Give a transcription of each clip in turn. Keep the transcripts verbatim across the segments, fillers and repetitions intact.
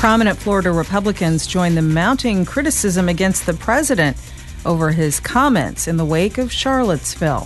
Prominent Florida Republicans join the mounting criticism against the president over his comments in the wake of Charlottesville.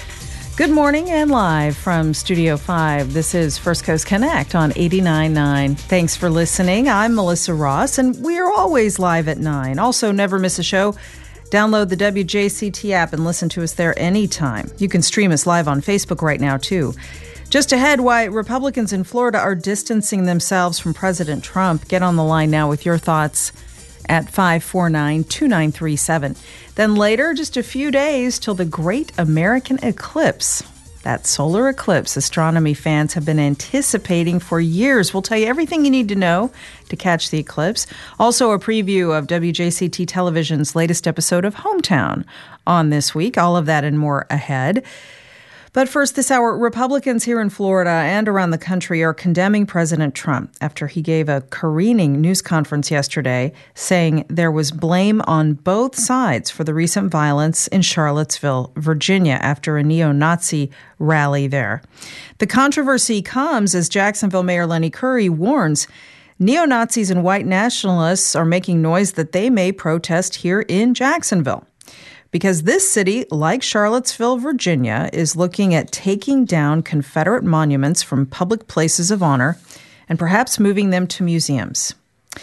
Good morning and live from Studio five. This is First Coast Connect on eighty-nine point nine. Thanks for listening. I'm Melissa Ross, and we're always live at nine. Also, never miss a show. Download the W J C T app and listen to us there anytime. You can stream us live on Facebook right now, too. Just ahead, why Republicans in Florida are distancing themselves from President Trump. Get on the line now with your thoughts at five four nine, two nine three seven. Then later, just a few days till the Great American Eclipse. That solar eclipse astronomy fans have been anticipating for years. We'll tell you everything you need to know to catch the eclipse. Also, a preview of W J C T Television's latest episode of Hometown on this week. All of that and more ahead. But first this hour, Republicans here in Florida and around the country are condemning President Trump after he gave a careening news conference yesterday saying there was blame on both sides for the recent violence in Charlottesville, Virginia, after a neo-Nazi rally there. The controversy comes as Jacksonville Mayor Lenny Curry warns neo-Nazis and white nationalists are making noise that they may protest here in Jacksonville. Because this city, like Charlottesville, Virginia, is looking at taking down Confederate monuments from public places of honor and perhaps moving them to museums.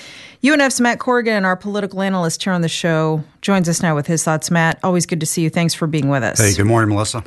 U N F's Matt Corrigan, our political analyst here on the show, joins us now with his thoughts. Matt, always good to see you. Thanks for being with us. Hey, good morning, Melissa.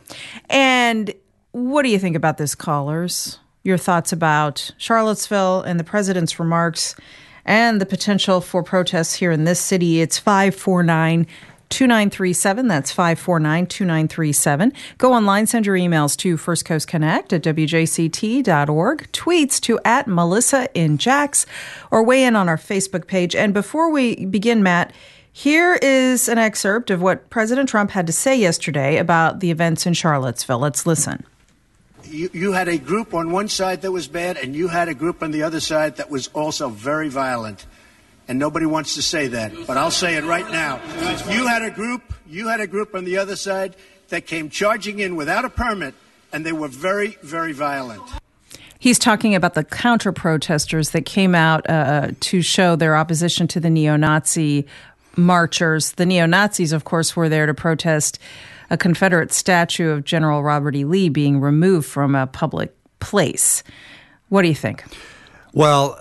And what do you think about this, callers? Your thoughts about Charlottesville and the president's remarks and the potential for protests here in this city. It's five four nine, two nine three seven. That's five four nine, two nine three seven. Go online, send your emails to First Coast Connect at W J C T dot org, tweets to at Melissa in Jax, or weigh in on our Facebook page. And before we begin, Matt, here is an excerpt of what President Trump had to say yesterday about the events in Charlottesville. Let's listen. You, you had a group on one side that was bad, and you had a group on the other side that was also very violent. And nobody wants to say that, but I'll say it right now. You had a group, you had a group on the other side that came charging in without a permit, and they were very, very violent. He's talking about the counter-protesters that came out uh, to show their opposition to the neo-Nazi marchers. The neo-Nazis, of course, were there to protest a Confederate statue of General Robert E. Lee being removed from a public place. What do you think? Well,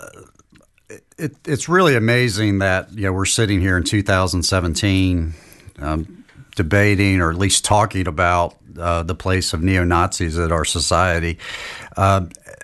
It, it's really amazing that, you know, we're sitting here in two thousand seventeen um, debating or at least talking about uh, the place of neo-Nazis at our society. Uh,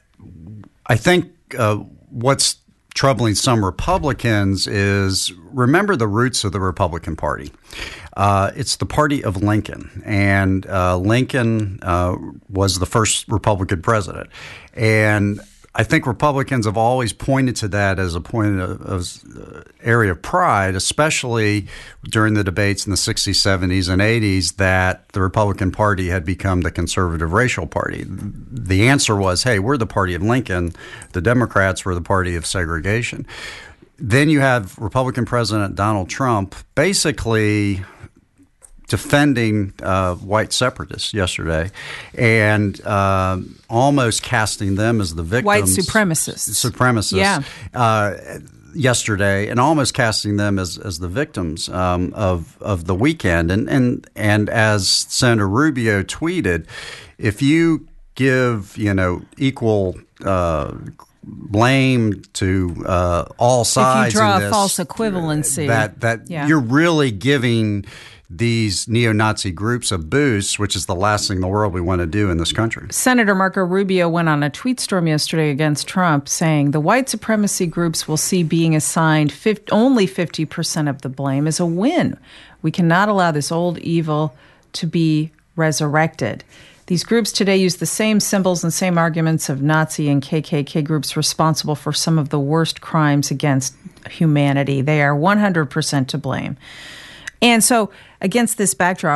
I think uh, what's troubling some Republicans is, remember the roots of the Republican Party. Uh, it's the party of Lincoln, and uh, Lincoln uh, was the first Republican president. And I think Republicans have always pointed to that as a point of, of uh, area of pride, especially during the debates in the sixties, seventies, and eighties, that the Republican Party had become the conservative racial party. The answer was, hey, we're the party of Lincoln. The Democrats were the party of segregation. Then you have Republican President Donald Trump basically defending uh, white separatists yesterday and uh, almost casting them as the victims. White supremacists. Supremacists. Yeah. Uh, yesterday, and almost casting them as, as the victims um, of of the weekend. And, and and as Senator Rubio tweeted, if you give, you know, equal uh, blame to uh, all sides, if you draw in a this, false equivalency, that that yeah. you're really giving these neo-Nazi groups a boost, which is the last thing in the world we want to do in this country. Senator Marco Rubio went on a tweet storm yesterday against Trump, saying the white supremacy groups will see being assigned fifty, only fifty percent of the blame as a win. We cannot allow this old evil to be resurrected. These groups today use the same symbols and same arguments of Nazi and K K K groups responsible for some of the worst crimes against humanity. They are one hundred percent to blame. And so against this backdrop, with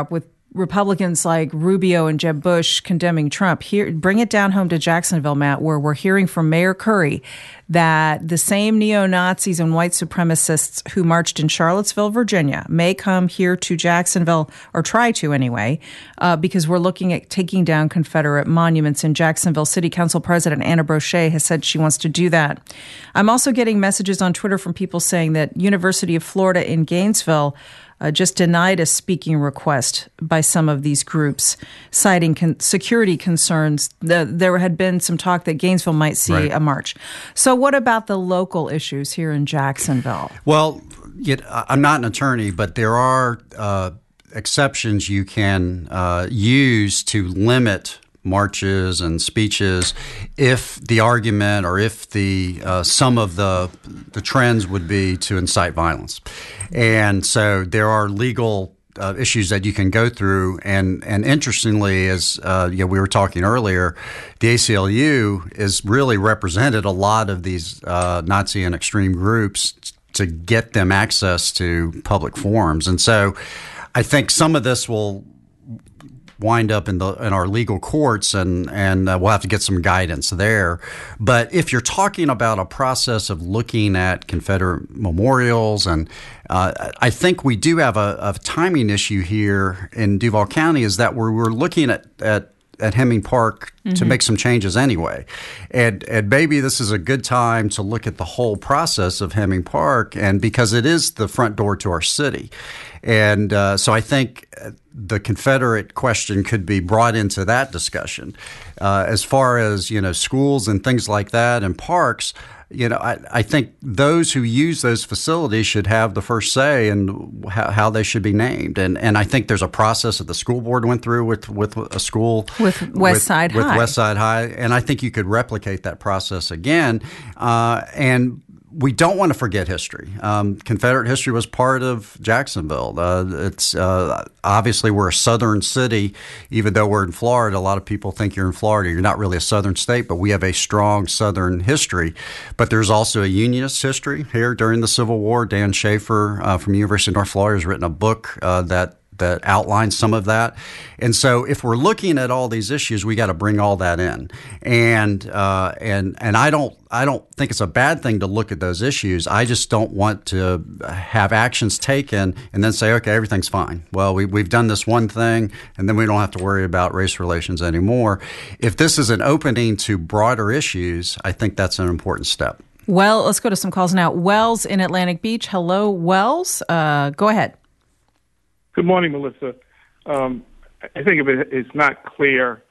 Republicans like Rubio and Jeb Bush condemning Trump. Here, bring it down home to Jacksonville, Matt, where we're hearing from Mayor Curry that the same neo-Nazis and white supremacists who marched in Charlottesville, Virginia, may come here to Jacksonville, or try to anyway, uh, because we're looking at taking down Confederate monuments. In Jacksonville, City Council President Anna Brochet has said she wants to do that. I'm also getting messages on Twitter from people saying that University of Florida in Gainesville Uh, just denied a speaking request by some of these groups, citing con- security concerns. The, there had been some talk that Gainesville might see right. a march. So what about the local issues here in Jacksonville? Well, yet, I'm not an attorney, but there are uh, exceptions you can uh, use to limit marches and speeches if the argument or if the uh, some of the the trends would be to incite violence. And so there are legal uh, issues that you can go through. And, and interestingly, as uh, you know, we were talking earlier, the A C L U is really represented a lot of these uh, Nazi and extreme groups to get them access to public forums. And so I think some of this will wind up in the in our legal courts, and and uh, we'll have to get some guidance there. But if you're talking about a process of looking at Confederate memorials, and uh, I think we do have a, a timing issue here in Duval County, is that we're we're looking at at at Hemming Park mm-hmm. to make some changes anyway. And and maybe this is a good time to look at the whole process of Hemming Park, and because it is the front door to our city. And uh, so I think the Confederate question could be brought into that discussion. Uh, as far as, you know, schools and things like that and parks, you know, I, I think those who use those facilities should have the first say in how, how they should be named. And and I think there's a process that the school board went through with, with a school. With West Side with, High. With West Side High. And I think you could replicate that process again. Uh, and we don't want to forget history. Um, Confederate history was part of Jacksonville. Uh, it's uh, obviously we're a southern city, even though we're in Florida. A lot of people think you're in Florida. You're not really a southern state, but we have a strong southern history. But there's also a Unionist history here during the Civil War. Dan Schaefer uh, from University of North Florida has written a book uh, that that outlines some of that. And so if we're looking at all these issues, we got to bring all that in. And uh, and and I don't I don't think it's a bad thing to look at those issues. I just don't want to have actions taken and then say, okay, everything's fine. Well, we, we've done this one thing, and then we don't have to worry about race relations anymore. If this is an opening to broader issues, I think that's an important step. Well, let's go to some calls now. Wells in Atlantic Beach. Hello, Wells. Uh, go ahead. Good morning, Melissa. Um, I think if it, it's not clear,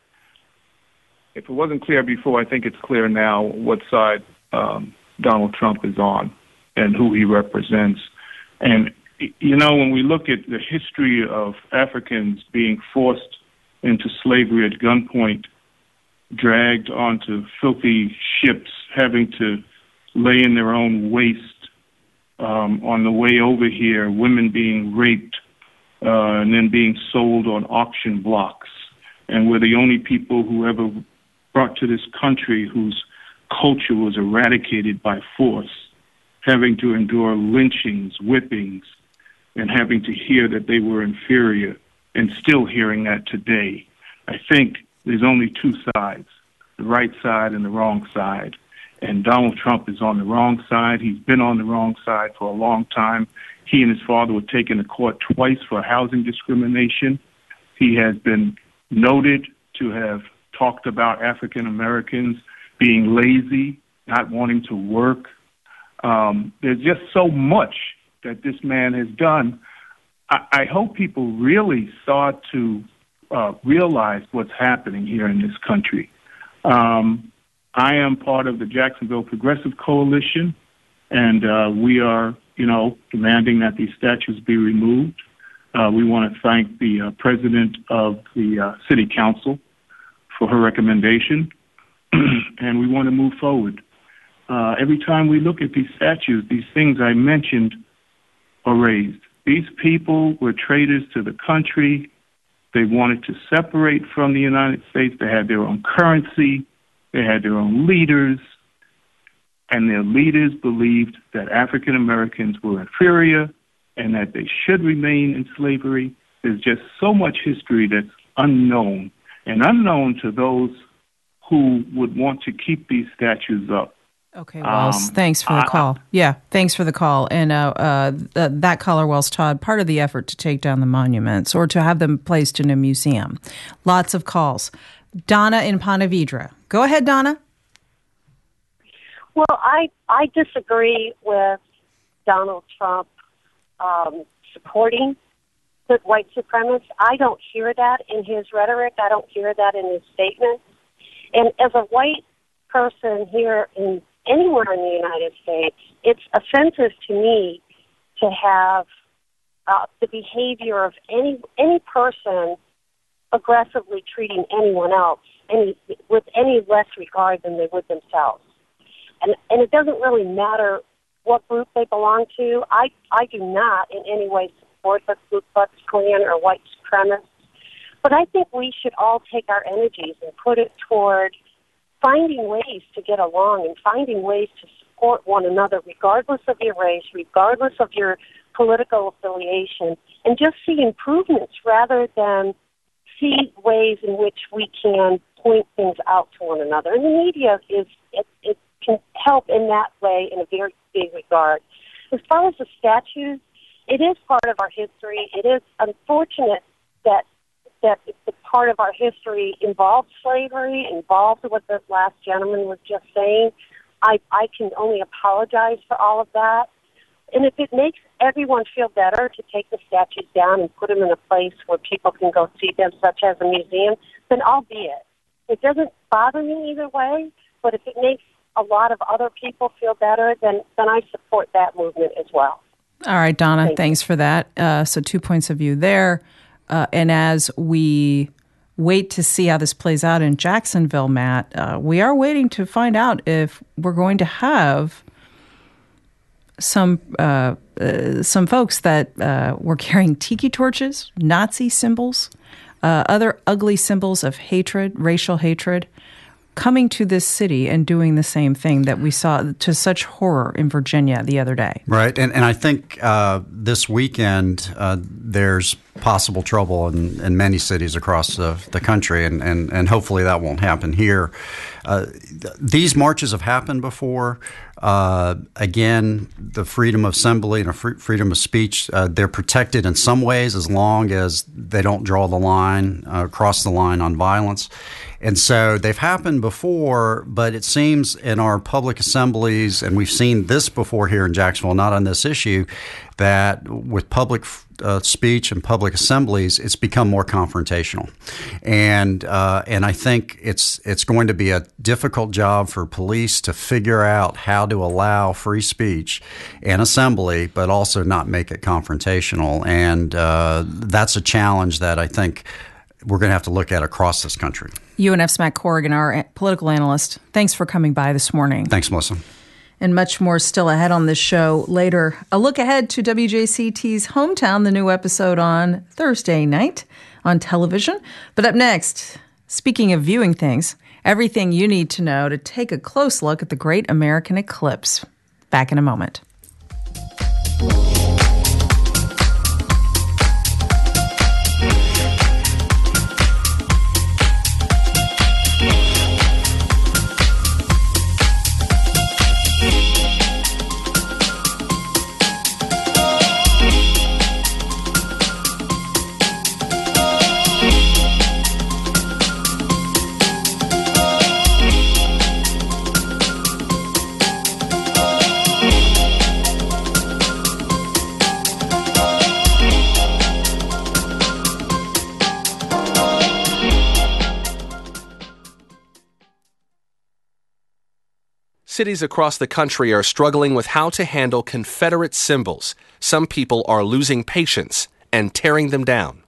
if it wasn't clear before, I think it's clear now what side um, Donald Trump is on and who he represents. And, you know, when we look at the history of Africans being forced into slavery at gunpoint, dragged onto filthy ships, having to lay in their own waste um, on the way over here, women being raped, Uh, and then being sold on auction blocks. And we're the only people who ever brought to this country whose culture was eradicated by force, having to endure lynchings, whippings, and having to hear that they were inferior, and still hearing that today. I think there's only two sides, the right side and the wrong side. And Donald Trump is on the wrong side. He's been on the wrong side for a long time. He and his father were taken to court twice for housing discrimination. He has been noted to have talked about African Americans being lazy, not wanting to work. Um, there's just so much that this man has done. I, I hope people really start to uh, realize what's happening here in this country. Um, I am part of the Jacksonville Progressive Coalition, and uh, we are, you know, demanding that these statues be removed. Uh, we want to thank the uh, president of the uh, city council for her recommendation, and we want to move forward. Uh, every time we look at these statues, these things I mentioned are raised. These people were traitors to the country. They wanted to separate from the United States. They had their own currency. They had their own leaders. And their leaders believed that African Americans were inferior and that they should remain in slavery. there's just so much history that's unknown and unknown to those who would want to keep these statues up. Okay, Wells, um, thanks for the call. I, yeah, thanks for the call. And uh, uh, th- that caller, Wells Todd, part of the effort to take down the monuments or to have them placed in a museum. Lots of calls. Donna in Ponte Vedra. Go ahead, Donna. Well, I, I disagree with Donald Trump um, supporting the white supremacists. I don't hear that in his rhetoric. I don't hear that in his statements. And as a white person here in anywhere in the United States, it's offensive to me to have uh, the behavior of any any person aggressively treating anyone else any with any less regard than they would themselves. And and it doesn't really matter what group they belong to. I I do not in any way support the Ku Klux Klan or white supremacists, but I think we should all take our energies and put it toward finding ways to get along and finding ways to support one another, regardless of your race, regardless of your political affiliation, and just see improvements rather than see ways in which we can point things out to one another. And the media is it, it can help in that way in a very big regard. As far as the statues, it is part of our history. It is unfortunate that that the part of our history involved slavery, involved what the last gentleman was just saying. I, I can only apologize for all of that. And if it makes everyone feel better to take the statues down and put them in a place where people can go see them, such as a museum, then albeit. It doesn't bother me either way, but if it makes a lot of other people feel better, then, then I support that movement as well. All right, Donna, Thank thanks you. for that. Uh, so two points of view there. Uh, and as we wait to see how this plays out in Jacksonville, Matt, uh, we are waiting to find out if we're going to have some uh, uh, some folks that uh, were carrying tiki torches, Nazi symbols, uh, other ugly symbols of hatred, racial hatred, coming to this city and doing the same thing that we saw to such horror in Virginia the other day. Right. And and I think uh, this weekend uh, there's possible trouble in, in many cities across the, the country, and, and, and hopefully that won't happen here. Uh, th- these marches have happened before. Uh, again, the freedom of assembly and fr- freedom of speech, uh, they're protected in some ways as long as they don't draw the line, uh, cross the line on violence. And so they've happened before, but it seems in our public assemblies, and we've seen this before here in Jacksonville, not on this issue, that with public uh, speech and public assemblies, it's become more confrontational. And uh, and I think it's it's going to be a difficult job for police to figure out how to allow free speech and assembly, but also not make it confrontational. And uh, that's a challenge that I think we're going to have to look at across this country. U N F's Matt Corrigan, our political analyst, thanks for coming by this morning. Thanks, Melissa. And much more still ahead on this show later. A look ahead to W J C T's Hometown, the new episode on Thursday night on television. But up next, speaking of viewing things, everything you need to know to take a close look at the Great American Eclipse. Back in a moment. Cities across the country are struggling with how to handle Confederate symbols. Some people are losing patience and tearing them down.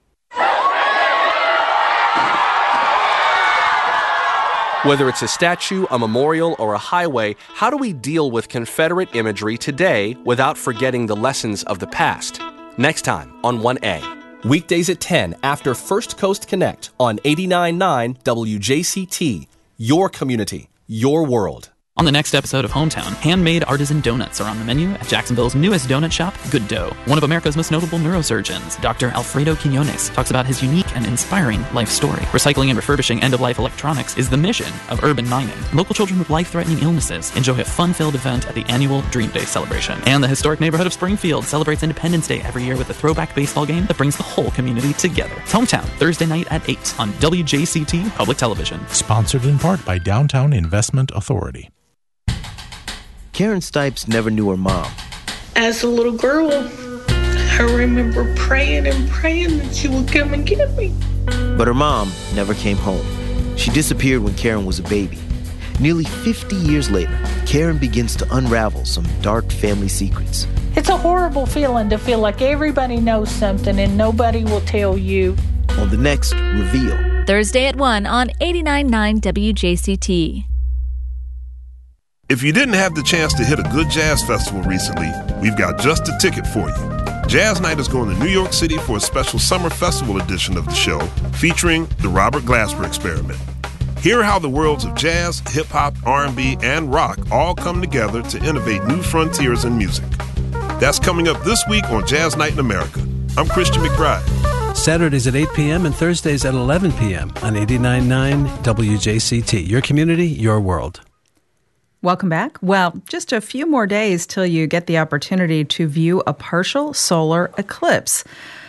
Whether it's a statue, a memorial, or a highway, how do we deal with Confederate imagery today without forgetting the lessons of the past? Next time on one A. Weekdays at ten after First Coast Connect on eighty-nine point nine W J C T. Your community, your world. On the next episode of Hometown, handmade artisan donuts are on the menu at Jacksonville's newest donut shop, Good Dough. One of America's most notable neurosurgeons, Doctor Alfredo Quinones, talks about his unique and inspiring life story. Recycling and refurbishing end-of-life electronics is the mission of Urban Mining. Local children with life-threatening illnesses enjoy a fun-filled event at the annual Dream Day celebration. And the historic neighborhood of Springfield celebrates Independence Day every year with a throwback baseball game that brings the whole community together. It's Hometown, Thursday night at eight on W J C T Public Television. Sponsored in part by Downtown Investment Authority. Karen Stipes never knew her mom. As a little girl, I remember praying and praying that she would come and get me. But her mom never came home. She disappeared when Karen was a baby. Nearly fifty years later, Karen begins to unravel some dark family secrets. It's a horrible feeling to feel like everybody knows something and nobody will tell you. On the next Reveal. Thursday at one on eighty-nine point nine W J C T. If you didn't have the chance to hit a good jazz festival recently, we've got just a ticket for you. Jazz Night is going to New York City for a special summer festival edition of the show featuring the Robert Glasper Experiment. Hear how the worlds of jazz, hip-hop, R and B, and rock all come together to innovate new frontiers in music. That's coming up this week on Jazz Night in America. I'm Christian McBride. Saturdays at eight p.m. and Thursdays at eleven p.m. on eighty-nine point nine W J C T. Your community, your world. Welcome back. Well, just a few more days till you get the opportunity to view a partial solar eclipse.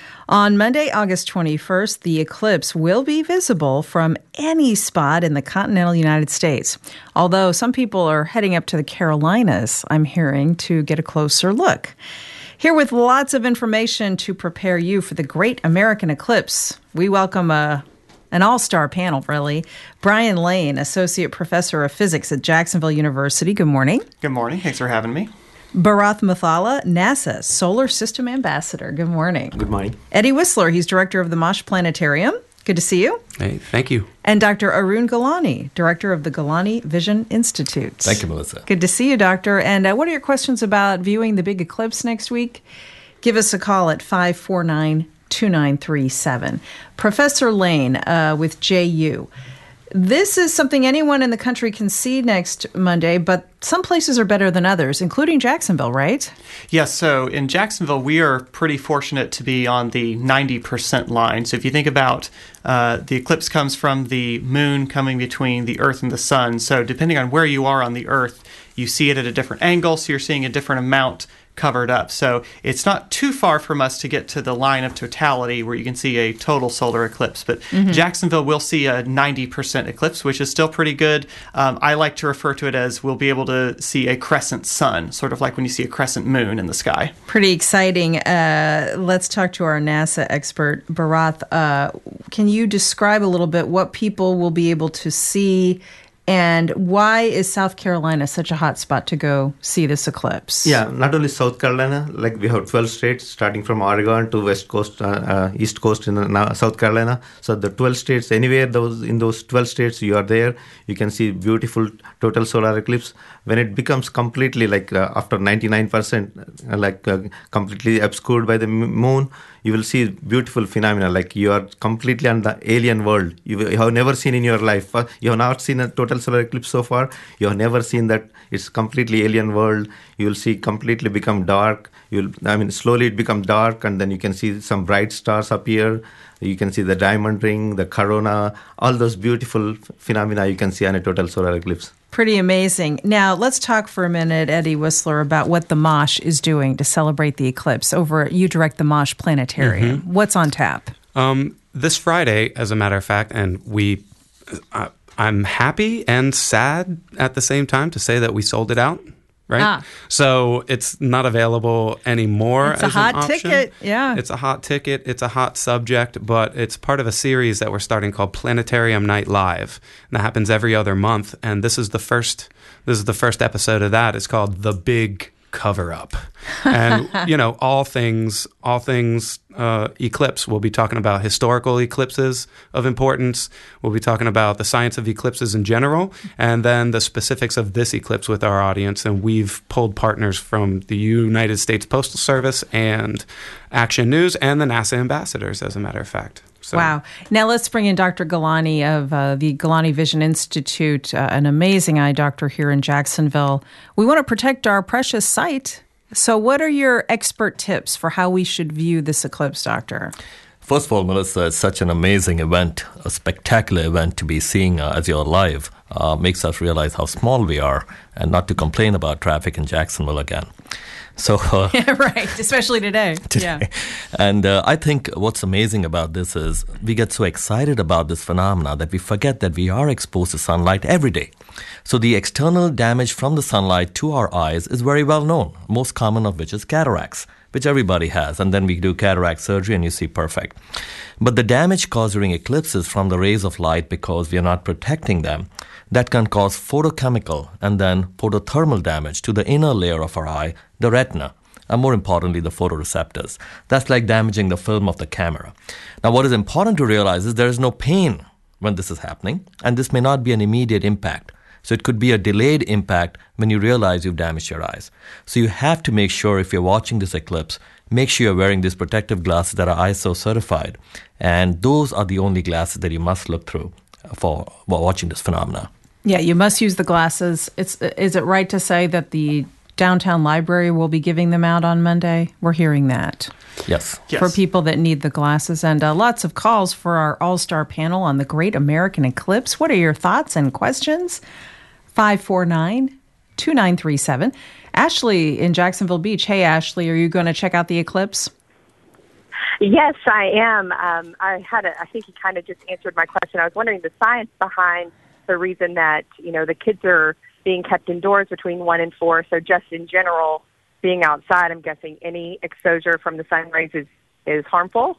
On Monday, August twenty-first, the eclipse will be visible from any spot in the continental United States. Although some people are heading up to the Carolinas, I'm hearing, to get a closer look. Here with lots of information to prepare you for the great American eclipse, we welcome a An all-star panel, really. Brian Lane, Associate Professor of Physics at Jacksonville University. Good morning. Good morning. Thanks for having me. Bharath Muthala, NASA Solar System Ambassador. Good morning. Good morning. Eddie Whistler, he's Director of the Mosh Planetarium. Good to see you. Hey, thank you. And Doctor Arun Gulani, Director of the Gulani Vision Institute. Thank you, Melissa. Good to see you, Doctor. And uh, what are your questions about viewing the big eclipse next week? Give us a call at five four nine, two nine three seven. Professor Lane uh, with J U. This is something anyone in the country can see next Monday, but some places are better than others, including Jacksonville, right? Yes, so in Jacksonville, we are pretty fortunate to be on the ninety percent line. So if you think about uh, the eclipse comes from the moon coming between the Earth and the sun. So depending on where you are on the Earth, you see it at a different angle, so you're seeing a different amount covered up. So it's not too far from us to get to the line of totality where you can see a total solar eclipse. But mm-hmm. Jacksonville will see a ninety percent eclipse, which is still pretty good. Um, I like to refer to it as we'll be able to see a crescent sun, sort of like when you see a crescent moon in the sky. Pretty exciting. Uh, let's talk to our NASA expert, Bharath. Uh, can you describe a little bit what people will be able to see, and why is South Carolina such a hot spot to go see this eclipse? Yeah, not only South Carolina, like we have twelve states, starting from Oregon to West Coast, uh, uh, East Coast in uh, South Carolina. So the twelve states, anywhere those in those twelve states you are there, you can see beautiful total solar eclipse. When it becomes completely like uh, after ninety-nine percent, uh, like uh, completely obscured by the moon, you will see beautiful phenomena, like you are completely on the alien world. You have never seen in your life. You have not seen a total solar eclipse so far. You have never seen that. It's completely alien world. You will see completely become dark. You'll, I mean, slowly it becomes dark, and then you can see some bright stars appear. You can see the diamond ring, the corona, all those beautiful phenomena you can see on a total solar eclipse. Pretty amazing. Now, let's talk for a minute, Eddie Whistler, about what the Mosh is doing to celebrate the eclipse. Over, you direct the Mosh Planetarium. Mm-hmm. What's on tap? Um, this Friday, as a matter of fact, and we, uh, I'm happy and sad at the same time to say that we sold it out. Right? Ah. So it's not available anymore it's as a hot an option. ticket. Yeah. It's a hot ticket. It's a hot subject, but it's part of a series that we're starting called Planetarium Night Live. And that happens every other month. And this is the first this is the first episode of that. It's called The Big Cover-Up. And, you know, all things, all things uh, eclipse. We'll be talking about historical eclipses of importance. We'll be talking about the science of eclipses in general, and then the specifics of this eclipse with our audience. And we've pulled partners from the United States Postal Service and Action News and the NASA ambassadors, as a matter of fact. So. Wow. Now let's bring in Doctor Galani of uh, the Galani Vision Institute, uh, an amazing eye doctor here in Jacksonville. We want to protect our precious sight. So what are your expert tips for how we should view this eclipse, Doctor? First of all, Melissa, it's such an amazing event, a spectacular event to be seeing uh, as you're live. Uh, makes us realize how small we are and not to complain about traffic in Jacksonville again. So, uh, yeah, right, especially today. today. Yeah. And uh, I think what's amazing about this is we get so excited about this phenomena that we forget that we are exposed to sunlight every day. So the external damage from the sunlight to our eyes is very well known, most common of which is cataracts, which everybody has. And then we do cataract surgery and you see perfect. But the damage caused during eclipses from the rays of light, because we are not protecting them, that can cause photochemical and then photothermal damage to the inner layer of our eye, the retina, and more importantly, the photoreceptors. That's like damaging the film of the camera. Now, what is important to realize is there is no pain when this is happening, and this may not be an immediate impact. So it could be a delayed impact when you realize you've damaged your eyes. So you have to make sure, if you're watching this eclipse, make sure you're wearing these protective glasses that are I S O certified. And those are the only glasses that you must look through for while watching this phenomena. Yeah, you must use the glasses. It's is it right to say that the downtown library will be giving them out on Monday? We're hearing that. Yes. For yes. people that need the glasses. And uh, lots of calls for our all-star panel on the Great American Eclipse. What are your thoughts and questions? five four nine, two nine three seven. Ashley in Jacksonville Beach. Hey, Ashley, are you going to check out the eclipse? Yes, I am. Um, I had a, I think he kind of just answered my question. I was wondering the science behind the reason that, you know, the kids are being kept indoors between one and four. So just in general, being outside, I'm guessing any exposure from the sun rays is, is harmful?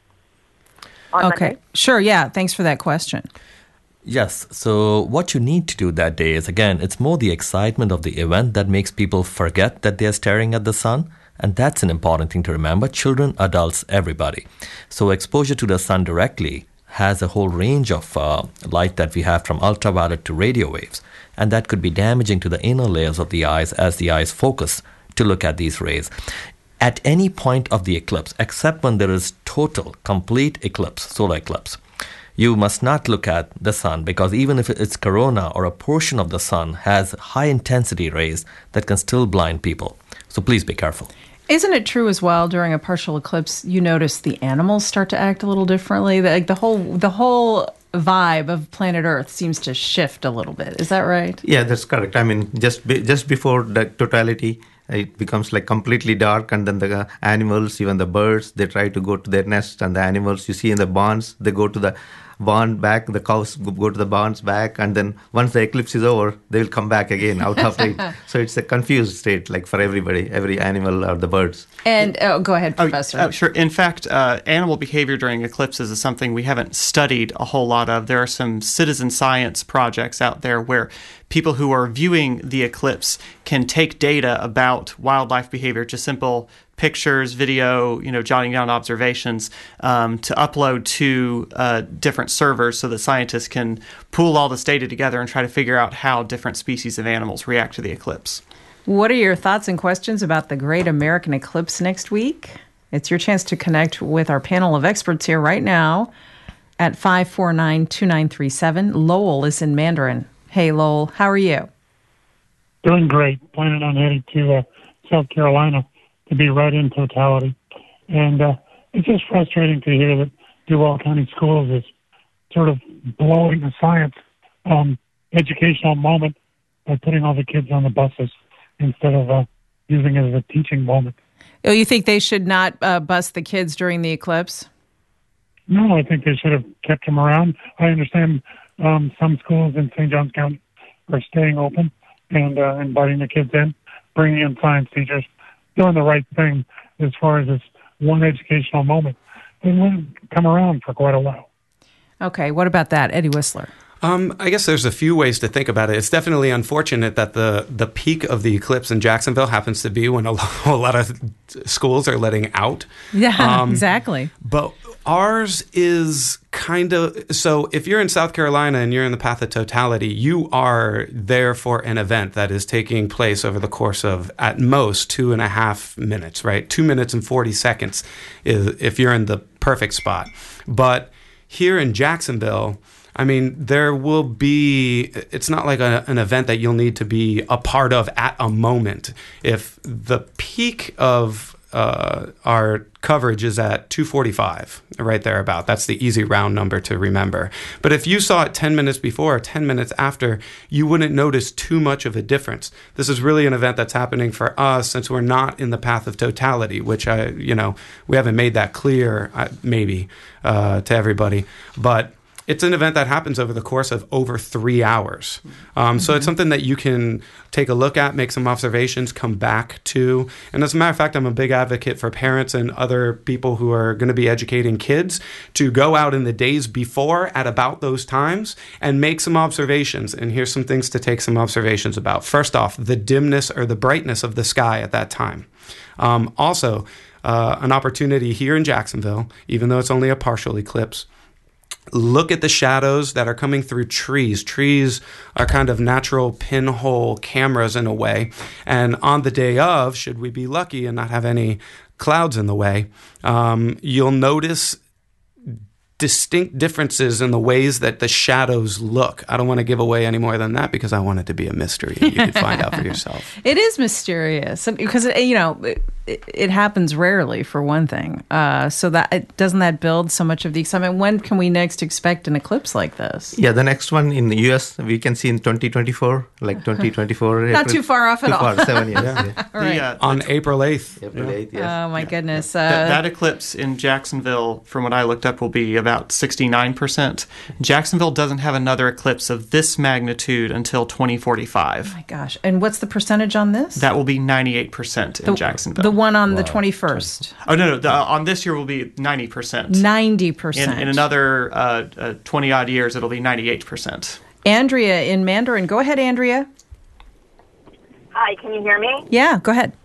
On okay. Monday? Sure. Yeah. Thanks for that question. Yes. So what you need to do that day is, again, it's more the excitement of the event that makes people forget that they're staring at the sun. And that's an important thing to remember. Children, adults, everybody. So exposure to the sun directly has a whole range of uh, light that we have, from ultraviolet to radio waves. And that could be damaging to the inner layers of the eyes as the eyes focus to look at these rays. At any point of the eclipse, except when there is total, complete eclipse, solar eclipse, you must not look at the sun, because even if it's corona or a portion of the sun has high intensity rays that can still blind people. So please be careful. Isn't it true as well, during a partial eclipse, you notice the animals start to act a little differently? Like the whole the whole vibe of planet Earth seems to shift a little bit. Is that right? Yeah, that's correct. I mean, just be, just before the totality, it becomes like completely dark, and then the uh, animals, even the birds, they try to go to their nest, and the animals you see in the barns, they go to the barn back, the cows go to the barns back, and then once the eclipse is over, they will come back again out of it. So it's a confused state, like for everybody, every animal or the birds. And oh, go ahead, Professor. Oh, oh, sure. In fact, uh, animal behavior during eclipses is something we haven't studied a whole lot of. There are some citizen science projects out there where people who are viewing the eclipse can take data about wildlife behavior, just simple pictures, video, you know, jotting down observations, um, to upload to uh, different servers so that scientists can pool all this data together and try to figure out how different species of animals react to the eclipse. What are your thoughts and questions about the Great American Eclipse next week? It's your chance to connect with our panel of experts here right now at five four nine, two nine three seven. Lowell is in Mandarin. Hey, Lowell, how are you? Doing great. Planning on heading to uh, South Carolina to be right in totality. And uh, it's just frustrating to hear that Duval County Schools is sort of blowing the science um, educational moment by putting all the kids on the buses instead of uh, using it as a teaching moment. Oh, you think they should not uh, bus the kids during the eclipse? No, I think they should have kept them around. I understand um, some schools in Saint Johns County are staying open and uh, inviting the kids in, bringing in science teachers, doing the right thing as far as this one educational moment. They wouldn't come around for quite a while. Okay, what about that, Eddie Whistler? Um, I guess there's a few ways to think about it. It's definitely unfortunate that the, the peak of the eclipse in Jacksonville happens to be when a, a lot of schools are letting out. Yeah, um, exactly. But ours is kind of, so if you're in South Carolina and you're in the path of totality, you are there for an event that is taking place over the course of, at most, two and a half minutes, right? Two minutes and forty seconds is if you're in the perfect spot. But here in Jacksonville, I mean, there will be, it's not like a, an event that you'll need to be a part of at a moment. If the peak of uh, our coverage is at two forty-five, right there about, that's the easy round number to remember. But if you saw it ten minutes before or ten minutes after, you wouldn't notice too much of a difference. This is really an event that's happening for us since we're not in the path of totality, which I, you know, we haven't made that clear, uh, maybe, uh, to everybody. But it's an event that happens over the course of over three hours. Um, so mm-hmm. it's something that you can take a look at, make some observations, come back to. And as a matter of fact, I'm a big advocate for parents and other people who are going to be educating kids to go out in the days before at about those times and make some observations. And here's some things to take some observations about. First off, the dimness or the brightness of the sky at that time. Um, also, uh, an opportunity here in Jacksonville, even though it's only a partial eclipse, look at the shadows that are coming through trees. Trees are kind of natural pinhole cameras in a way. And on the day of, should we be lucky and not have any clouds in the way, um, you'll notice distinct differences in the ways that the shadows look. I don't want to give away any more than that because I want it to be a mystery. You can find out for yourself. It is mysterious because, you know, it, it happens rarely, for one thing. Uh, so that it, doesn't that build so much of the excitement? When can we next expect an eclipse like this? Yeah, the next one in the U S we can see in twenty twenty-four, like twenty twenty-four. Not too far off at too all. Far, seven years. Yeah. Yeah. All right. The, uh, On April eighth. April eighth, yes. Oh, my yeah. goodness. Uh, that, that eclipse in Jacksonville, from what I looked up, will be about sixty-nine percent. Jacksonville doesn't have another eclipse of this magnitude until twenty forty-five. Oh, my gosh. And what's the percentage on this? That will be ninety-eight percent in the, Jacksonville. The one on wow. the twenty-first. Oh, no, no. The, uh, on this year will be ninety percent. ninety percent. In, in another uh, uh, twenty-odd years, it'll be ninety-eight percent. Andrea in Mandarin. Go ahead, Andrea. Hi, can you hear me? Yeah, go ahead.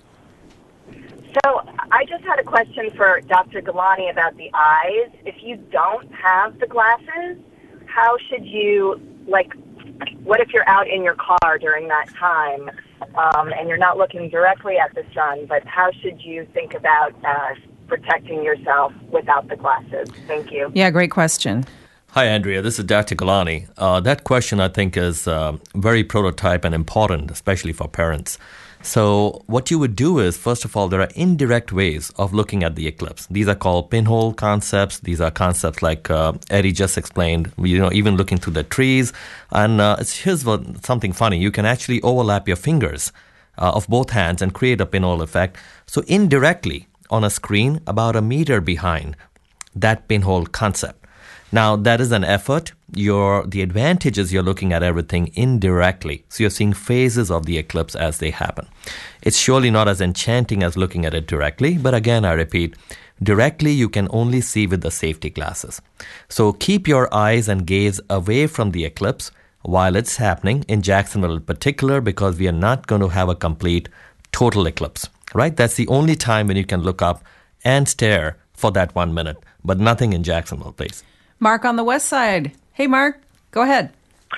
So I just had a question for Doctor Galani about the eyes. If you don't have the glasses, how should you, like, what if you're out in your car during that time um, and you're not looking directly at the sun, but how should you think about uh, protecting yourself without the glasses? Thank you. Yeah, great question. Hi, Andrea. This is Doctor Galani. Uh, that question, I think, is uh, very prototype and important, especially for parents. So what you would do is, first of all, there are indirect ways of looking at the eclipse. These are called pinhole concepts. These are concepts like uh, Eddie just explained, you know, even looking through the trees. And uh, here's what, something funny. You can actually overlap your fingers uh, of both hands and create a pinhole effect. So indirectly, on a screen, about a meter behind that pinhole concept. Now, that is an effort. Your, the advantage is you're looking at everything indirectly. So you're seeing phases of the eclipse as they happen. It's surely not as enchanting as looking at it directly, but again, I repeat, directly you can only see with the safety glasses. So keep your eyes and gaze away from the eclipse while it's happening, in Jacksonville in particular, because we are not going to have a complete total eclipse, right? That's the only time when you can look up and stare for that one minute, but nothing in Jacksonville, please. Mark on the west side. Hey, Mark, go ahead.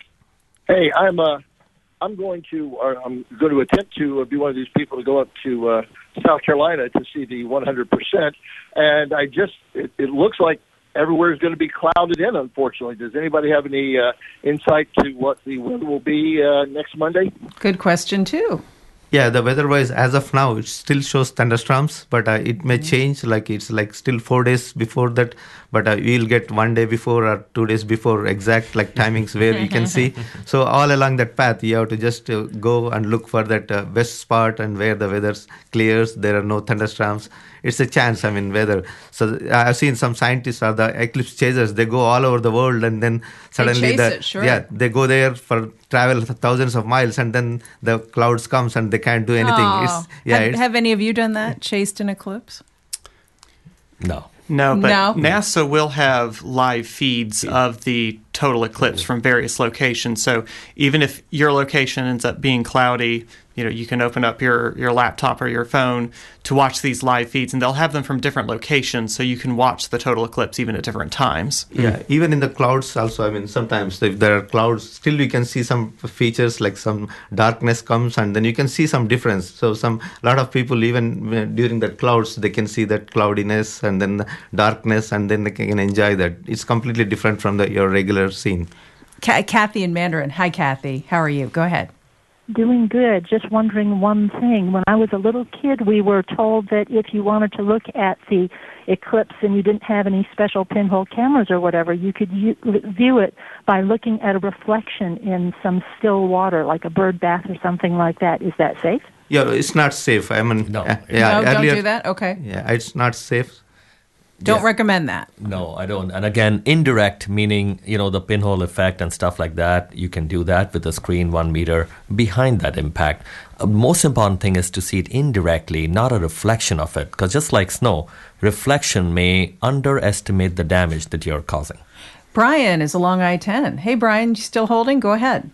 Hey, I'm uh, I'm going to, or I'm going to attempt to be one of these people to go up to uh, South Carolina to see the one hundred percent, and I just, it, it looks like everywhere is going to be clouded in, unfortunately. Does anybody have any uh, insight to what the weather will be uh, next Monday? Good question, too. Yeah, the weather-wise, as of now, it still shows thunderstorms, but uh, it may change. Like it's like still four days before that, but uh, we'll get one day before or two days before exact like timings where you can see. So all along that path, you have to just uh, go and look for that uh, best spot and where the weather clears. There are no thunderstorms. It's a chance. I mean, weather. So I've seen some scientists or the eclipse chasers. They go all over the world and then suddenly the it, sure. yeah they go there for travel thousands of miles and then the clouds comes and they can't do anything. Oh. It's yeah. Have, it's, have any of you done that? Chased an eclipse? No. No, but No. NASA will have live feeds of the total eclipse from various locations. So even if your location ends up being cloudy, you know, you can open up your, your laptop or your phone to watch these live feeds, and they'll have them from different locations, so you can watch the total eclipse even at different times. Yeah, even in the clouds also, I mean, sometimes if there are clouds, still you can see some features like some darkness comes and then you can see some difference. So some a lot of people, even during the clouds, they can see that cloudiness and then darkness, and then they can enjoy that. It's completely different from the, your regular scene. Ka- Kathy in Mandarin. Hi, Kathy. How are you? Go ahead. Doing good. Just wondering one thing. When I was a little kid, we were told that if you wanted to look at the eclipse and you didn't have any special pinhole cameras or whatever, you could u- view it by looking at a reflection in some still water, like a bird bath or something like that. Is that safe? Yeah, it's not safe. I mean, no, uh, yeah, no earlier, don't do that. Okay. Yeah, it's not safe. Don't Yeah. recommend that. No, I don't. And again, indirect, meaning, you know, the pinhole effect and stuff like that, you can do that with a screen one meter behind that impact. Uh, most important thing is to see it indirectly, not a reflection of it. Because just like snow, reflection may underestimate the damage that you're causing. Brian is along I ten. Hey, Brian, you still holding? Go ahead.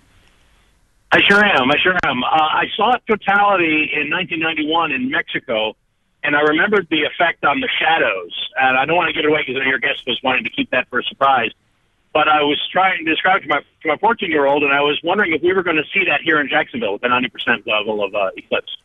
I sure am. I sure am. Uh, I saw totality in nineteen ninety-one in Mexico, and I remembered the effect on the shadows. And I don't want to give it away because your guest was wanting to keep that for a surprise. But I was trying to describe to my to my fourteen-year-old, and I was wondering if we were going to see that here in Jacksonville at the ninety percent level of uh, eclipse.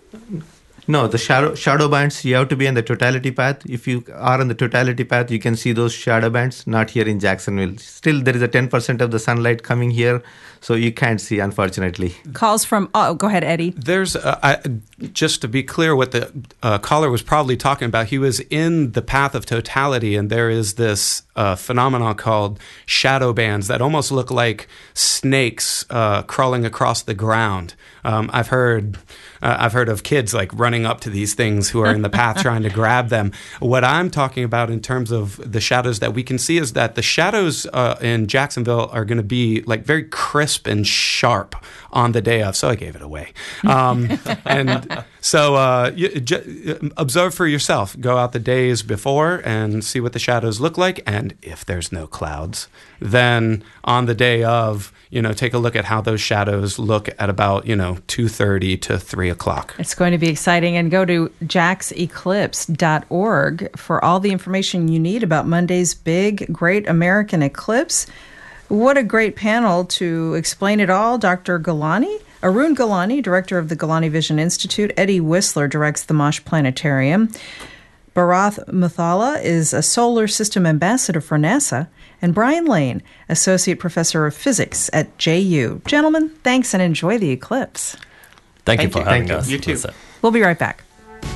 No, the shadow shadow bands, you have to be in the totality path. If you are in the totality path, you can see those shadow bands, not here in Jacksonville. Still, there is a ten percent of the sunlight coming here, so you can't see, unfortunately. Calls from, oh, go ahead, Eddie. There's, uh, I, just to be clear, what the uh, caller was probably talking about, he was in the path of totality, and there is this uh, phenomenon called shadow bands that almost look like snakes uh, crawling across the ground. Um, I've heard... Uh, I've heard of kids like running up to these things who are in the path trying to grab them. What I'm talking about in terms of the shadows that we can see is that the shadows uh, in Jacksonville are going to be like very crisp and sharp on the day of. So I gave it away. Um, and so uh, you, j- observe for yourself. Go out the days before and see what the shadows look like. And if there's no clouds, then on the day of, you know, take a look at how those shadows look at about, you know, two thirty to three o'clock. It's going to be exciting. And go to jax eclipse dot org for all the information you need about Monday's big, great American eclipse. What a great panel to explain it all. Doctor Gilani, Arun Gilani, director of the Gilani Vision Institute. Eddie Whistler directs the Mosh Planetarium. Bharath Muthala is a solar system ambassador for NASA. And Brian Lane, associate professor of physics at J U. Gentlemen, thanks and enjoy the eclipse. Thank, Thank you for you. having Thank us. you. You too. Listen. We'll be right back.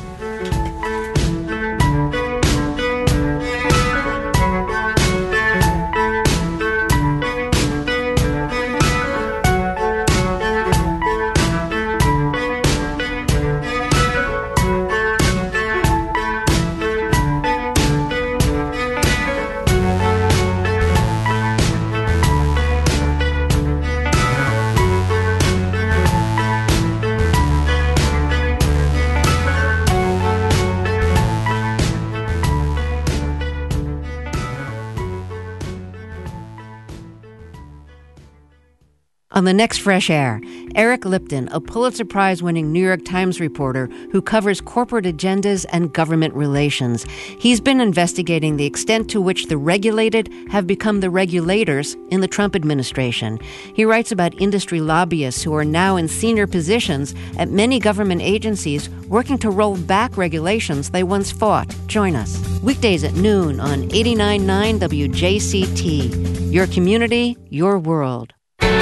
On the next Fresh Air, Eric Lipton, a Pulitzer Prize-winning New York Times reporter who covers corporate agendas and government relations. He's been investigating the extent to which the regulated have become the regulators in the Trump administration. He writes about industry lobbyists who are now in senior positions at many government agencies working to roll back regulations they once fought. Join us. Weekdays at noon on eighty-nine point nine W J C T. Your community, your world.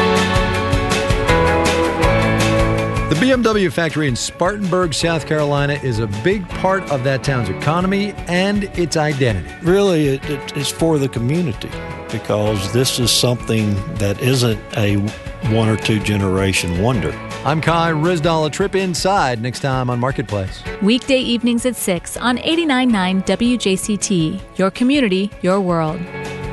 The B M W factory in Spartanburg, South Carolina is a big part of that town's economy and its identity. Really, it, it is for the community because this is something that isn't a one or two generation wonder. I'm Kai Rizdal. A trip inside next time on Marketplace. Weekday evenings at six on eighty-nine point nine W J C T. Your community, your world.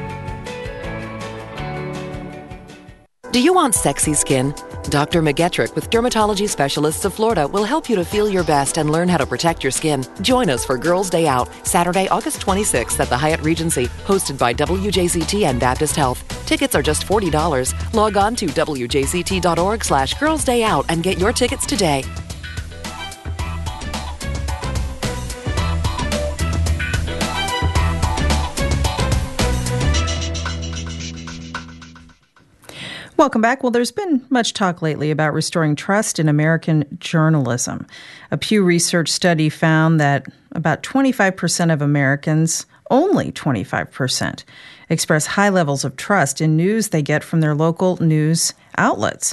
Do you want sexy skin? Doctor McGetrick with Dermatology Specialists of Florida will help you to feel your best and learn how to protect your skin. Join us for Girls' Day Out, Saturday, August twenty-sixth at the Hyatt Regency, hosted by W J C T and Baptist Health. Tickets are just forty dollars. Log on to W J C T dot org slash Girls' Day Out and get your tickets today. Welcome back. Well, there's been much talk lately about restoring trust in American journalism. A Pew Research study found that about twenty-five percent of Americans, only twenty-five percent, express high levels of trust in news they get from their local news outlets.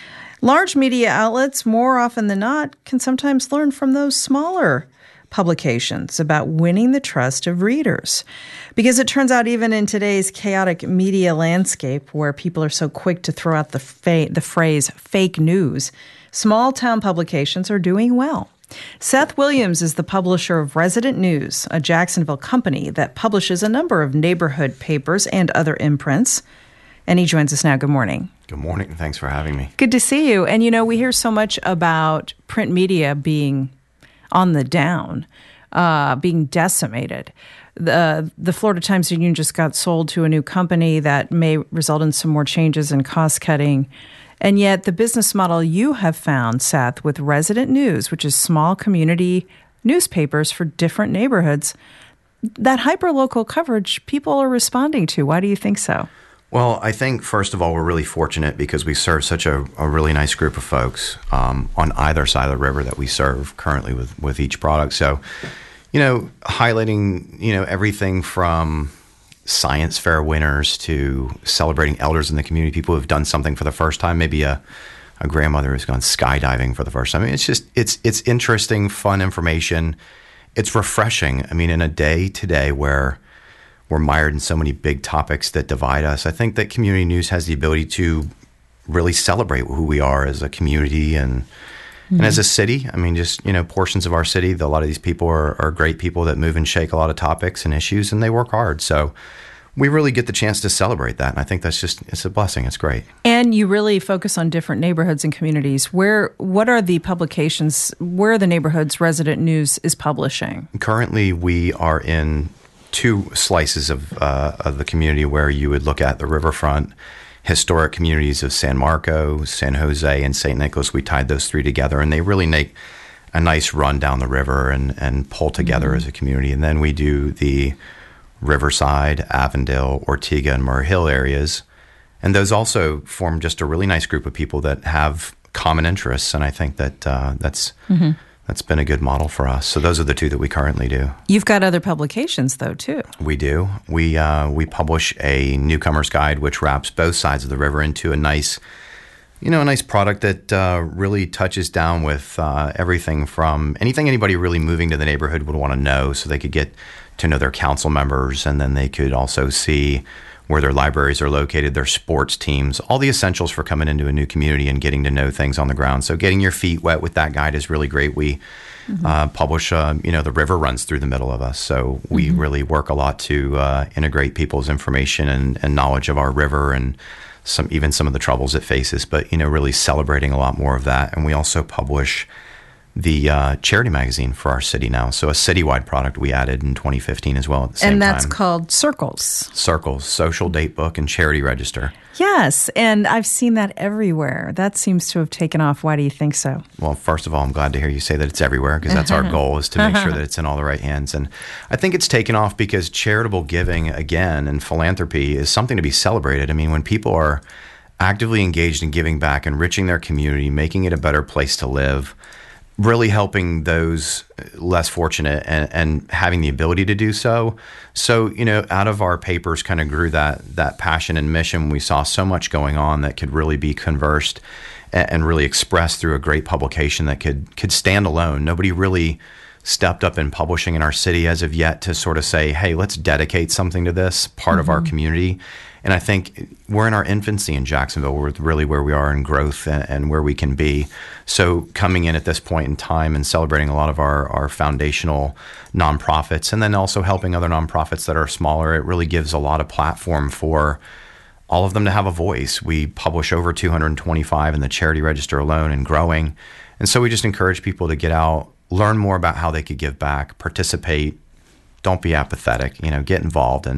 Large media outlets, more often than not, can sometimes learn from those smaller publications about winning the trust of readers. Because it turns out even in today's chaotic media landscape where people are so quick to throw out the, fa- the phrase fake news, small-town publications are doing well. Seth Williams is the publisher of Resident News, a Jacksonville company that publishes a number of neighborhood papers and other imprints. And he joins us now. Good morning. Good morning. Thanks for having me. Good to see you. And, you know, we hear so much about print media being on the down, uh, being decimated. The the Florida Times-Union just got sold to a new company that may result in some more changes and cost cutting. And yet the business model you have found, Seth, with Resident News, which is small community newspapers for different neighborhoods, that hyper-local coverage people are responding to. Why do you think so? Well, I think, first of all, we're really fortunate because we serve such a, a really nice group of folks um, on either side of the river that we serve currently with, with each product. So, you know, highlighting, you know, everything from science fair winners to celebrating elders in the community, people who have done something for the first time, maybe a, a grandmother who's gone skydiving for the first time. I mean, it's just, it's, it's interesting, fun information. It's refreshing. I mean, in a day today where we're mired in so many big topics that divide us, I think that community news has the ability to really celebrate who we are as a community and mm-hmm. and as a city. I mean, just, you know, portions of our city, a lot of these people are, are great people that move and shake a lot of topics and issues, and they work hard. So we really get the chance to celebrate that. And I think that's just, it's a blessing. It's great. And you really focus on different neighborhoods and communities. Where, what are the publications, where are the neighborhoods Resident News is publishing? Currently, we are in two slices of, uh, of the community where you would look at the riverfront historic communities of San Marco, San Jose, and Saint Nicholas. We tied those three together, and they really make a nice run down the river and, and pull together mm-hmm. as a community. And then we do the Riverside, Avondale, Ortega, and Murray Hill areas. And those also form just a really nice group of people that have common interests. And I think that uh, that's mm-hmm. that's been a good model for us. So those are the two that we currently do. You've got other publications, though, too. We do. We uh, we publish a newcomer's guide, which wraps both sides of the river into a nice, you know, a nice product that uh, really touches down with uh, everything from anything anybody really moving to the neighborhood would want to know, so they could get to know their council members, and then they could also see where their libraries are located, their sports teams, all the essentials for coming into a new community and getting to know things on the ground. So getting your feet wet with that guide is really great. We mm-hmm. uh, publish, uh, you know, the river runs through the middle of us. So we mm-hmm. really work a lot to uh, integrate people's information and, and knowledge of our river and some even some of the troubles it faces, but, you know, really celebrating a lot more of that. And we also publish the uh, charity magazine for our city now. So a citywide product we added in twenty fifteen as well at the same time. And that's time. called Circles. Circles, Social Date Book and Charity Register. Yes, and I've seen that everywhere. That seems to have taken off. Why do you think so? Well, first of all, I'm glad to hear you say that it's everywhere, because that's our goal, is to make sure that it's in all the right hands. And I think it's taken off because charitable giving, again, and philanthropy is something to be celebrated. I mean, when people are actively engaged in giving back, enriching their community, making it a better place to live, really helping those less fortunate and, and having the ability to do so. So, you know, out of our papers kind of grew that that passion and mission. We saw so much going on that could really be conversed and, and really expressed through a great publication that could could stand alone. Nobody really stepped up in publishing in our city as of yet to sort of say, hey, let's dedicate something to this part mm-hmm. of our community. And I think we're in our infancy in Jacksonville. We're really where we are in growth and, and where we can be. So coming in at this point in time and celebrating a lot of our, our foundational nonprofits, and then also helping other nonprofits that are smaller, it really gives a lot of platform for all of them to have a voice. We publish over two hundred twenty-five in the Charity Register alone and growing. And so we just encourage people to get out, learn more about how they could give back, participate, don't be apathetic, you know, get involved and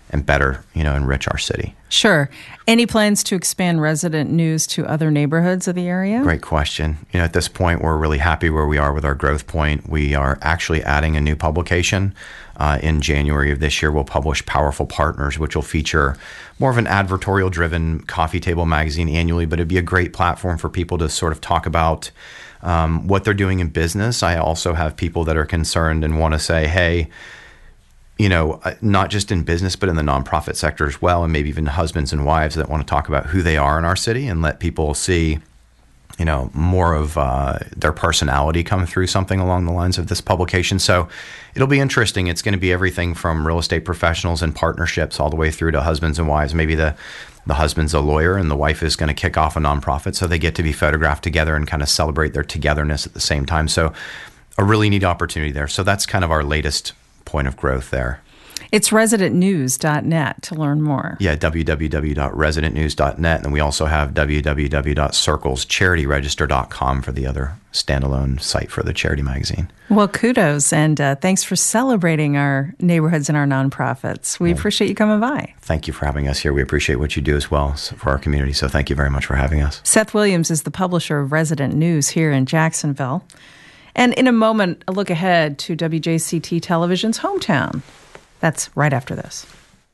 and better, you know, enrich our city. Sure. Any plans to expand resident news to other neighborhoods of the area? Great question. You know, at this point, we're really happy where we are with our growth point. We are actually adding a new publication. Uh, in January of this year, we'll publish Powerful Partners, which will feature more of an advertorial-driven coffee table magazine annually, but it'd be a great platform for people to sort of talk about um, what they're doing in business. I also have people that are concerned and want to say, hey, you know, not just in business, but in the nonprofit sector as well, and maybe even husbands and wives that want to talk about who they are in our city and let people see, you know, more of uh, their personality come through something along the lines of this publication. So it'll be interesting. It's going to be everything from real estate professionals and partnerships all the way through to husbands and wives. Maybe the, the husband's a lawyer and the wife is going to kick off a nonprofit, so they get to be photographed together and kind of celebrate their togetherness at the same time. So a really neat opportunity there. So that's kind of our latest point of growth there. It's resident news dot net to learn more. Yeah, w w w dot resident news dot net. And we also have w w w dot circles charity register dot com for the other standalone site for the charity magazine. Well, kudos, and uh, thanks for celebrating our neighborhoods and our nonprofits. We yeah. appreciate you coming by. Thank you for having us here. We appreciate what you do as well for our community, so thank you very much for having us. Seth Williams is the publisher of Resident News here in Jacksonville. And in a moment, a look ahead to W J C T Television's Hometown. That's right after this.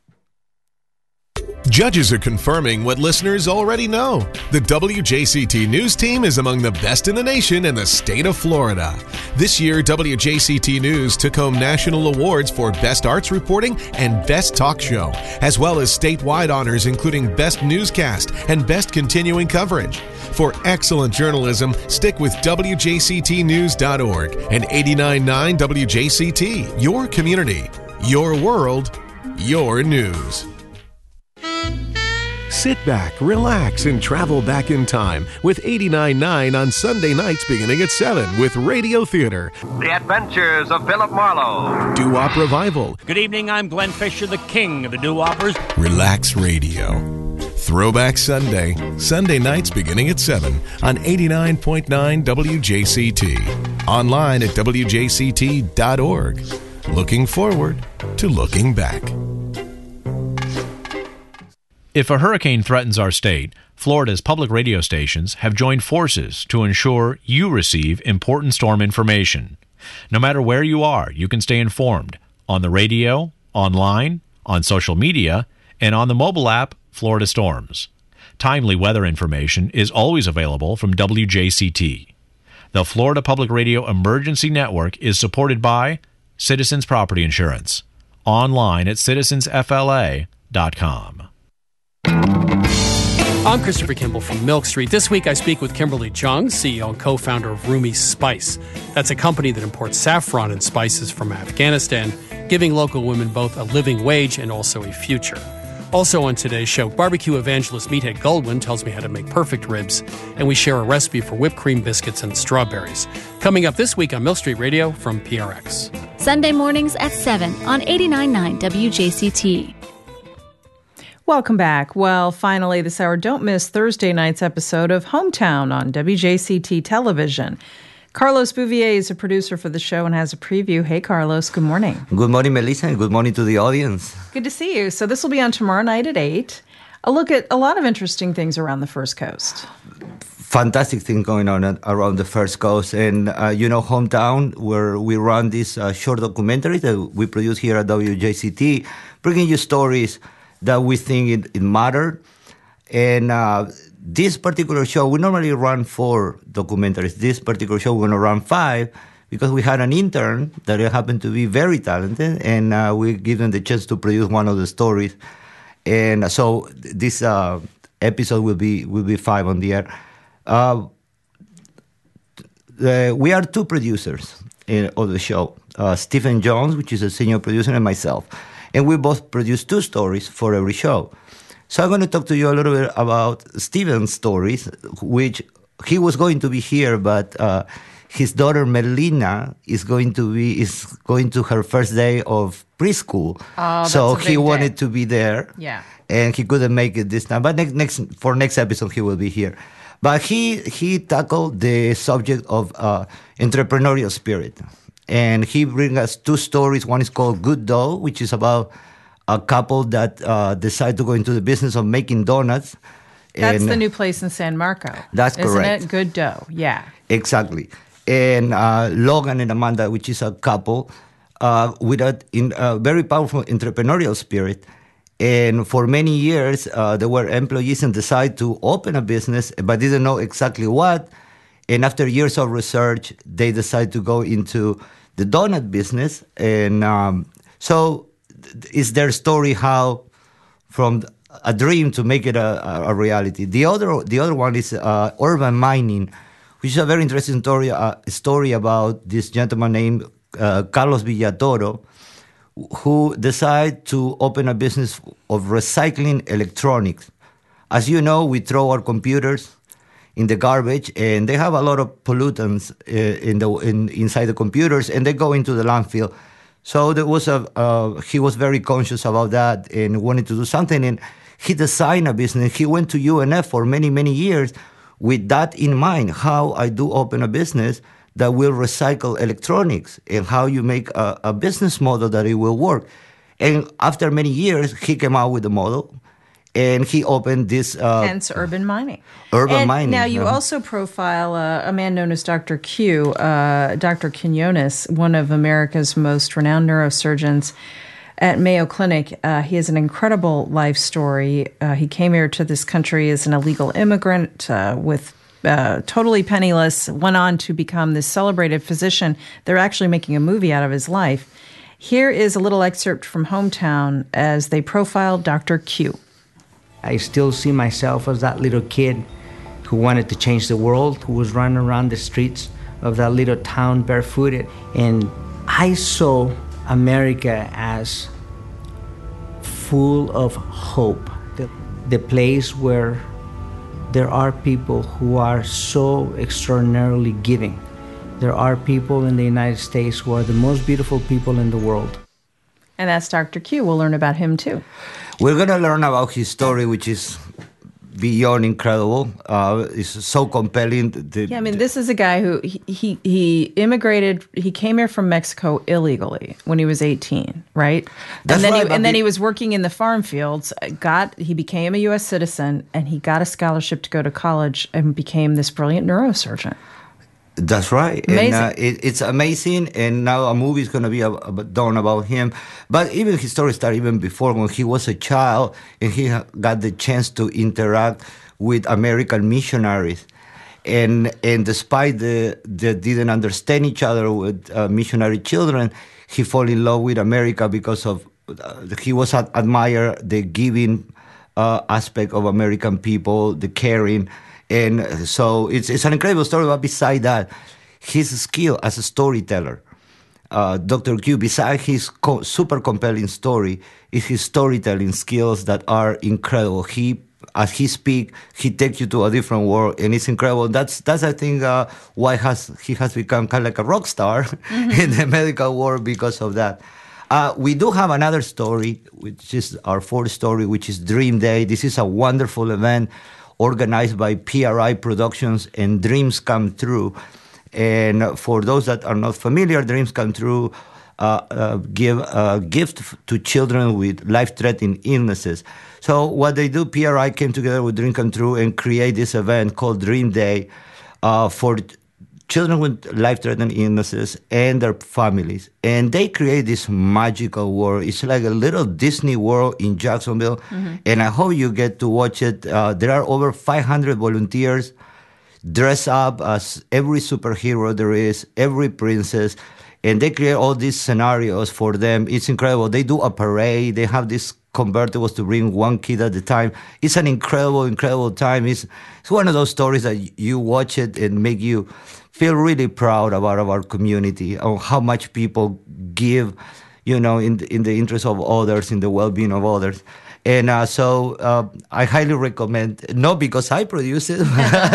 Judges are confirming what listeners already know. The W J C T News team is among the best in the nation in the state of Florida. This year, W J C T News took home national awards for Best Arts Reporting and Best Talk Show, as well as statewide honors including Best Newscast and Best Continuing Coverage. For excellent journalism, stick with w j c t news dot org and eighty-nine point nine W J C T, your community, your world, your news. Sit back, relax, and travel back in time with eighty-nine point nine on Sunday nights beginning at seven with Radio Theater. The Adventures of Philip Marlowe. Doo-Wop Revival. Good evening, I'm Glenn Fisher, the king of the doo-woppers. Relax Radio. Throwback Sunday, Sunday nights beginning at seven on eighty-nine point nine W J C T. Online at w j c t dot org. Looking forward to looking back. If a hurricane threatens our state, Florida's public radio stations have joined forces to ensure you receive important storm information. No matter where you are, you can stay informed on the radio, online, on social media, and on the mobile app Florida Storms. Timely weather information is always available from W J C T. The Florida Public Radio Emergency Network is supported by Citizens Property Insurance. Online at citizens f l a dot com. I'm Christopher Kimball from Milk Street. This week I speak with Kimberly Chung, C E O and co-founder of Rumi Spice. That's a company that imports saffron and spices from Afghanistan, giving local women both a living wage and also a future. Also on today's show, barbecue evangelist Meathead Goldwyn tells me how to make perfect ribs, and we share a recipe for whipped cream biscuits and strawberries. Coming up this week on Milk Street Radio from P R X. Sunday mornings at seven on eighty-nine point nine W J C T. Welcome back. Well, finally this hour, don't miss Thursday night's episode of Hometown on W J C T Television. Carlos Bouvier is a producer for the show and has a preview. Hey, Carlos, good morning. Good morning, Melissa, and good morning to the audience. Good to see you. So this will be on tomorrow night at eight. A look at a lot of interesting things around the First Coast. Fantastic thing going on around the First Coast. And, uh, you know, Hometown, where we run this uh, short documentary that we produce here at W J C T, bringing you stories that we think it, it mattered. And uh, this particular show, we normally run four documentaries. This particular show, we're going to run five because we had an intern that happened to be very talented, and uh, we give them the chance to produce one of the stories. And so this uh, episode will be will be five on the air. Uh, the, we are two producers in, of the show, uh, Stephen Jones, which is a senior producer, and myself. And we both produce two stories for every show. So I'm going to talk to you a little bit about Stephen's stories, which he was going to be here, but uh, his daughter Melina is going to be is going to her first day of preschool. Oh, so that's a he big wanted day. to be there. Yeah. And he couldn't make it this time. But next, next for next episode, he will be here. But he he tackled the subject of uh, entrepreneurial spirit. And he brings us two stories. One is called Good Dough, which is about a couple that uh, decide to go into the business of making donuts. That's and the new place in San Marco. That's isn't correct. Isn't it? Good dough. Yeah. Exactly. And uh, Logan and Amanda, which is a couple uh, with a in, uh, very powerful entrepreneurial spirit. And for many years, uh, they were employees and decided to open a business, but didn't know exactly what. And after years of research, they decided to go into the donut business. And um, so it's their story how from a dream to make it a, a reality. The other, the other one is uh, urban mining, which is a very interesting story, uh, story about this gentleman named uh, Carlos Villatoro, who decided to open a business of recycling electronics. As you know, we throw our computers in the garbage, and they have a lot of pollutants uh, in the in, inside the computers, and they go into the landfill. So there was a uh, he was very conscious about that and wanted to do something, and he designed a business. He went to U N F for many many years with that in mind. How I do open a business that will recycle electronics, and how you make a, a business model that it will work. And after many years, he came out with the model, and he opened this. Uh, Hence urban mining. Urban and mining. Now, you uh-huh. also profile uh, a man known as Doctor Q, uh, Doctor Quinones, one of America's most renowned neurosurgeons at Mayo Clinic. Uh, he has an incredible life story. Uh, he came here to this country as an illegal immigrant uh, with uh, totally penniless, went on to become this celebrated physician. They're actually making a movie out of his life. Here is a little excerpt from Hometown as they profiled Doctor Q. I still see myself as that little kid who wanted to change the world, who was running around the streets of that little town barefooted. And I saw America as full of hope, the, the place where there are people who are so extraordinarily giving. There are people in the United States who are the most beautiful people in the world. And that's Doctor Q. We'll learn about him too. We're going to learn about his story, which is beyond incredible. Uh, it's so compelling. The, yeah, I mean, this is a guy who he, he he immigrated. He came here from Mexico illegally when he was eighteen, right? That's and then right, he, and then the, he was working in the farm fields. Got he became a U S citizen, and he got a scholarship to go to college and became this brilliant neurosurgeon. That's right. Amazing. And, uh, it, it's amazing. And now a movie is going to be a, a, done about him. But even his story started even before when he was a child and he got the chance to interact with American missionaries. And and despite the, they didn't understand each other with uh, missionary children, he fell in love with America because of uh, he was ad- admire the giving uh, aspect of American people, the caring. And so it's it's an incredible story. But beside that, his skill as a storyteller, uh, Doctor Q, besides his co- super compelling story, is his storytelling skills that are incredible. He, as he speaks, he takes you to a different world, and it's incredible. That's that's I think uh, why has he has become kind of like a rock star mm-hmm. in the medical world because of that. Uh, we do have another story, which is our fourth story, which is Dream Day. This is a wonderful event organized by P R I Productions and Dreams Come True. And for those that are not familiar, Dreams Come True uh, uh, give a gift to children with life-threatening illnesses. So what they do, P R I came together with Dreams Come True and create this event called Dream Day uh, for children with life-threatening illnesses and their families. And they create this magical world. It's like a little Disney world in Jacksonville. Mm-hmm. And I hope you get to watch it. Uh, there are over five hundred volunteers dressed up as every superhero there is, every princess. And they create all these scenarios for them. It's incredible. They do a parade. They have these convertibles to bring one kid at a time. It's an incredible, incredible time. It's, it's one of those stories that you watch it and make you feel really proud about our community, on how much people give, you know, in the, in the interest of others, in the well-being of others. And uh, so uh, I highly recommend, not because I produce it,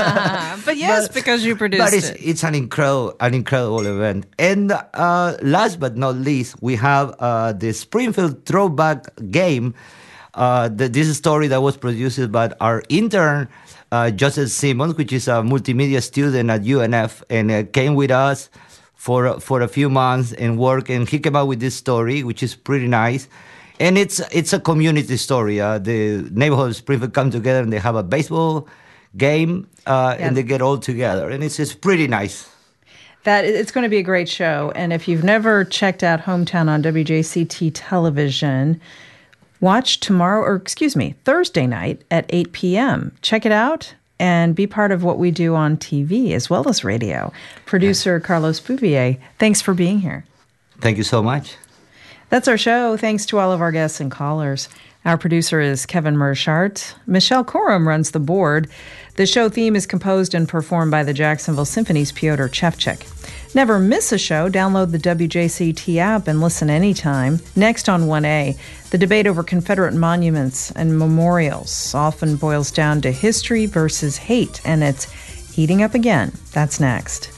but yes, but, because you produced but it's, it. It's an incredible, an incredible event. And uh, last but not least, we have uh, the Springfield Throwback Game. Uh, the, this is a story that was produced by our intern, uh, Joseph Simmons, which is a multimedia student at U N F, and uh, came with us for for a few months and worked. And he came out with this story, which is pretty nice. And it's it's a community story. Uh, the neighborhood Springfield come together and they have a baseball game uh, yeah. and they get all together. And it's, it's pretty nice. That it's going to be a great show. And if you've never checked out Hometown on W J C T television, watch tomorrow, or excuse me, Thursday night at eight p.m. Check it out and be part of what we do on T V as well as radio. Producer Carlos Bouvier, thanks for being here. Thank you so much. That's our show. Thanks to all of our guests and callers. Our producer is Kevin Mershart. Michelle Corum runs the board. The show theme is composed and performed by the Jacksonville Symphony's Pyotr Chevchik. Never miss a show. Download the W J C T app and listen anytime. Next on one A, the debate over Confederate monuments and memorials often boils down to history versus hate, and it's heating up again. That's next.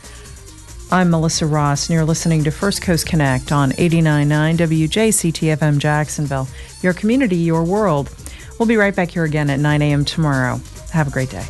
I'm Melissa Ross, and you're listening to First Coast Connect on eighty-nine point nine W J C T F M Jacksonville. Your community, your world. We'll be right back here again at nine a.m. tomorrow. Have a great day.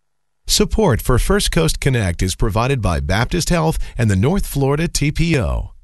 Support for First Coast Connect is provided by Baptist Health and the North Florida T P O.